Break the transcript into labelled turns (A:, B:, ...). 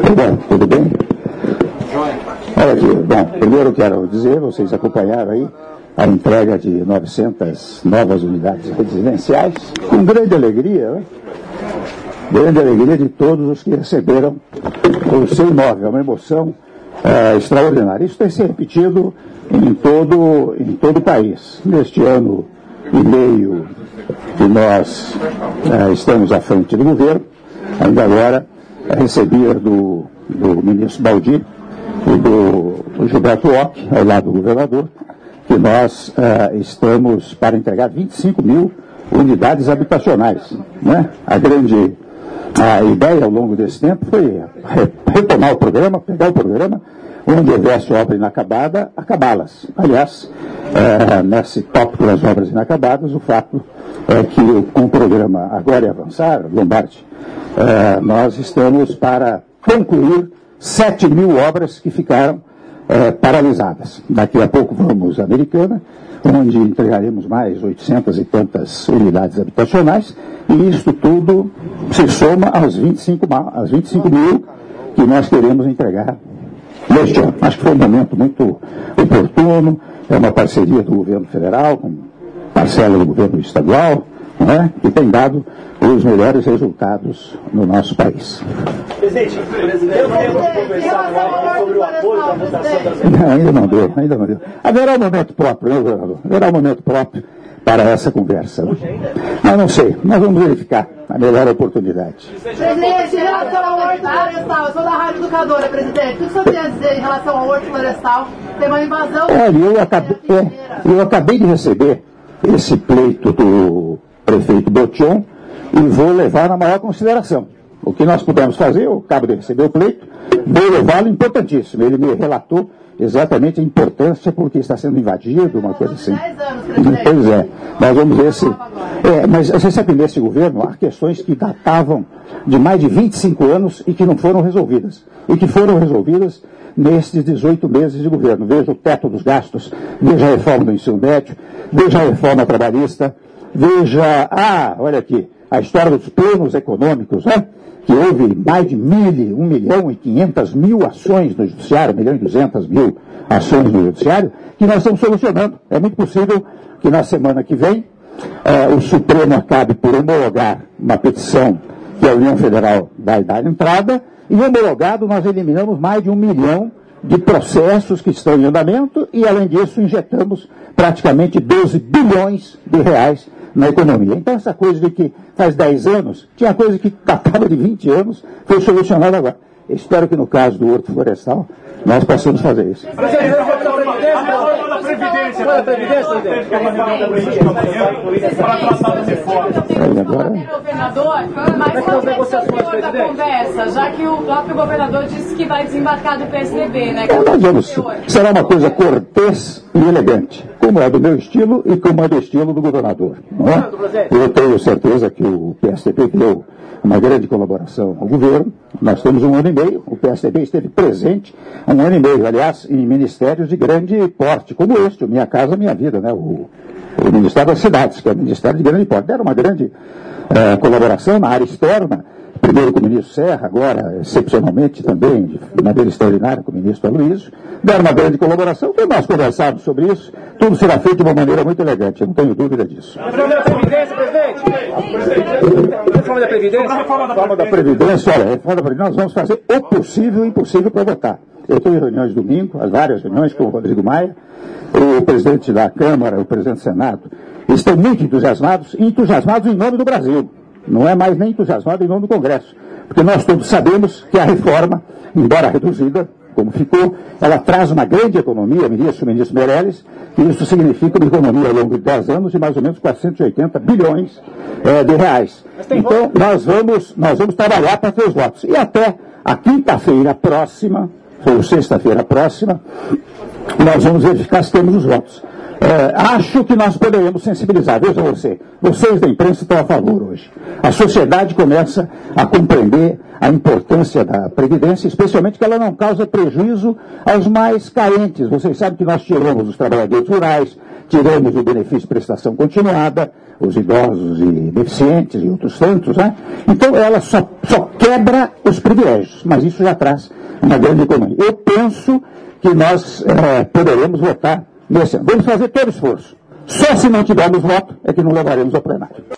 A: Bom, tudo bem? Olha aqui, bom, primeiro quero dizer, vocês acompanharam aí a entrega de 900 novas unidades residenciais, com grande alegria, né? Grande alegria de todos os que receberam o seu imóvel, é uma emoção extraordinária. Isso tem que ser repetido em todo o país. Neste ano e meio que nós estamos à frente do governo, ainda agora recebi do ministro Baldi e do Gilberto Ock, ao lado do governador, que nós estamos para entregar 25 mil unidades habitacionais, né? A ideia ao longo desse tempo foi retomar o programa, pegar o programa, onde houvesse obra inacabada, acabá-las. Aliás, nesse tópico das obras inacabadas, o fato é que com o programa Agora é Avançar, Lombardi, nós estamos para concluir 7 mil obras que ficaram paralisadas. Daqui a pouco vamos à Americana, onde entregaremos mais 800 e tantas unidades habitacionais, e isso tudo se soma aos 25 mil que nós queremos entregar neste ano. Acho que foi um momento muito oportuno, é uma parceria do governo federal com parcela do governo estadual, né, que tem dado os melhores resultados no nosso país.
B: Presidente, o presidente não conversar sobre o apoio da votação das...
A: Ainda não deu. Haverá um momento próprio, né, governador? Haverá um momento próprio para essa conversa. Né? Mas não sei, nós vamos verificar a melhor oportunidade.
C: Presidente, em relação ao horto florestal, eu sou da Rádio Educadora, presidente. O que o senhor tem a dizer em relação ao horto florestal? Tem uma invasão...
A: Olha, eu acabei de receber esse pleito do prefeito Botion e vou levar na maior consideração. O que nós pudemos fazer, eu acabo de receber o pleito, vou levá-lo importantíssimo. Ele me relatou exatamente a importância porque está sendo invadido, uma coisa assim.
C: 10 anos, presidente.
A: Pois é, nós vamos ver se... mas você sabe que nesse governo há questões que datavam de mais de 25 anos e que não foram resolvidas. E que foram resolvidas nesses 18 meses de governo. Veja o teto dos gastos, veja a reforma do ensino médio, veja a reforma trabalhista, veja, olha aqui, a história dos planos econômicos, né? Que houve mais de 1.500.000 ações no judiciário, 1.200.000 ações no judiciário, que nós estamos solucionando. É muito possível que na semana que vem o Supremo acabe por homologar uma petição que a União Federal vai dar entrada, e homologado nós eliminamos mais de 1 milhão de processos que estão em andamento e, além disso, injetamos praticamente 12 bilhões de reais na economia. Então, essa coisa de que faz 10 anos, tinha coisa que datava de 20 anos, foi solucionada agora. Eu espero que no caso do horto florestal, nós possamos fazer isso.
C: Da conversa, já que o próprio governador disse que vai desembarcar do PSDB, né?
A: Será uma coisa cortês e elegante, como é do meu estilo e como é do estilo do governador. Não é? Eu tenho certeza que o PSDB deu uma grande colaboração ao governo. Nós temos 1 ano e meio, o PSDB esteve presente 1 ano e meio, aliás, em ministérios de grande porte, como este, o Minha Casa Minha Vida, né? O Ministério das Cidades, que é um ministério de grande porte. Deram uma grande colaboração na área externa, primeiro com o ministro Serra, agora, excepcionalmente também, de maneira extraordinária, com o ministro Aloysio, deram uma grande colaboração, que nós conversamos sobre isso, tudo será feito de uma maneira muito elegante, eu não tenho dúvida disso.
B: A reforma da Previdência, presidente? A reforma da Previdência?
A: A reforma da Previdência, olha, a reforma da Previdência, nós vamos fazer o possível e o impossível para votar. Eu estou em reuniões domingo, as várias reuniões com o Rodrigo Maia, o presidente da Câmara, o presidente do Senado, estão muito entusiasmados em nome do Brasil. Não é mais nem entusiasmado em nome do Congresso. Porque nós todos sabemos que a reforma, embora reduzida, como ficou, ela traz uma grande economia, me disse o ministro Meirelles, e isso significa uma economia ao longo de 10 anos de mais ou menos 480 bilhões de reais. Então, nós vamos trabalhar para ter os votos. E até a quinta-feira próxima, ou sexta-feira próxima, nós vamos verificar se temos os votos. Acho que nós poderemos sensibilizar. Veja vocês da imprensa estão a favor hoje. A sociedade começa a compreender a importância da Previdência, especialmente que ela não causa prejuízo aos mais carentes. Vocês sabem que nós tiramos os trabalhadores rurais, tiramos o benefício de prestação continuada, os idosos e deficientes e outros tantos, né? Então ela só quebra os privilégios, mas isso já traz uma grande economia. Eu penso que nós poderemos votar nesse ano. Vamos fazer todo o esforço. Só se não tivermos voto é que não levaremos ao plenário.